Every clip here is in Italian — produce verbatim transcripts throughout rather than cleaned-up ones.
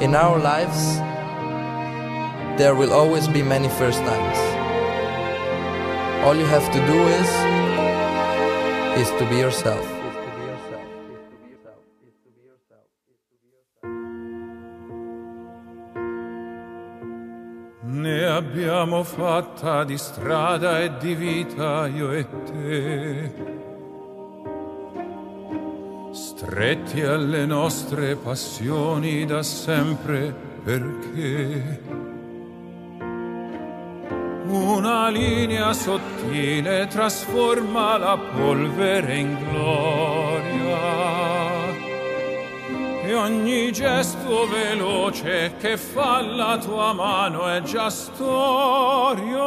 In our lives, there will always be many first times. All you have to do is, is to be yourself. Ne abbiamo fatta di strada e di vita io e te, stretti alle nostre passioni da sempre, perché una linea sottile trasforma la polvere in gloria, e ogni gesto veloce che fa la tua mano è già storia.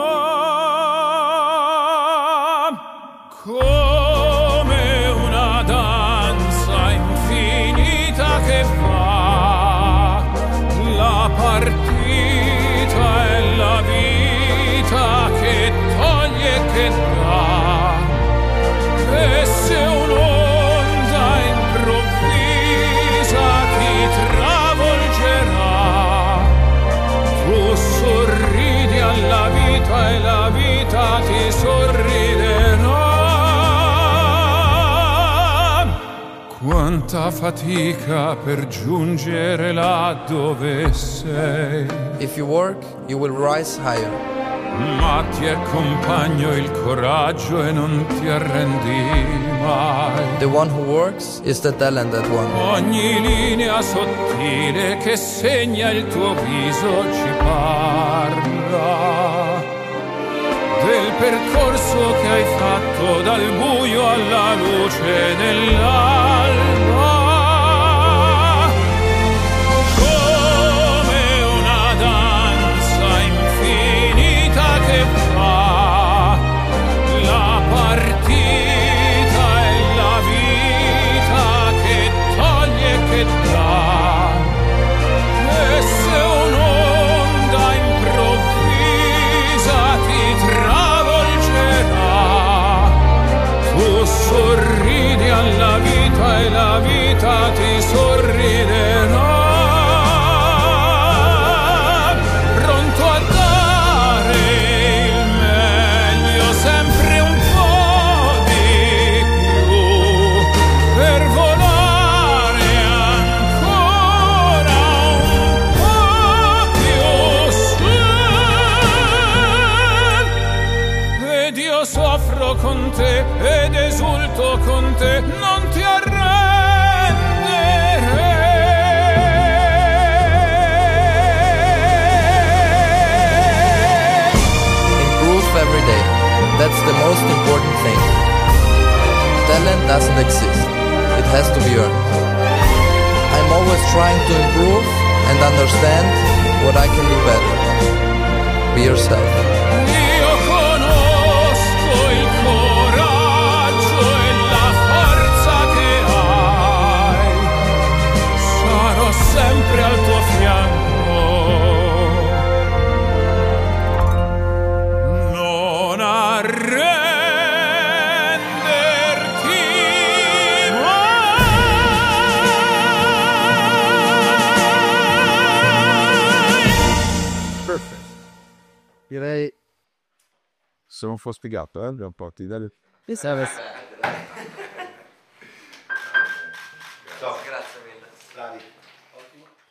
Come una danza infinita che fa, la partita è la vita che toglie e che dà, e se un'onda improvvisa ti travolgerà, tu sorridi alla vita e la vita ti sorriderà. Quanta fatica per giungere là dove sei. If you work, you will rise higher. Ma ti è compagno il coraggio e non ti arrendi mai. The one who works is the talented one. Ogni linea sottile che segna il tuo viso ci parla del percorso che hai fatto dal buio alla luce dell'alba. Come una danza infinita che fa, la partita è la vita che toglie e che dà, e se un'onda improvvisa ti travolgerà, tu sorridi alla vita e la vita ti sorriderà. Pronto a dare il meglio, sempre un po' di più, per volare ancora un po' più su. Ed io soffro con te ed esulto con te, non ti arrenderei. Improve every day. That's the most important thing. Talent doesn't exist. It has to be earned. I'm always trying to improve and understand what I can do better. Be yourself. Io conosco il coraggio e la forza che hai, sarò sempre al tuo fianco. Non arrenderti mai. Perfetto. Direi sono un po' spiegato, eh? Un po' ti dai... Mi serve. Grazie mille. Bravi. Ottimo.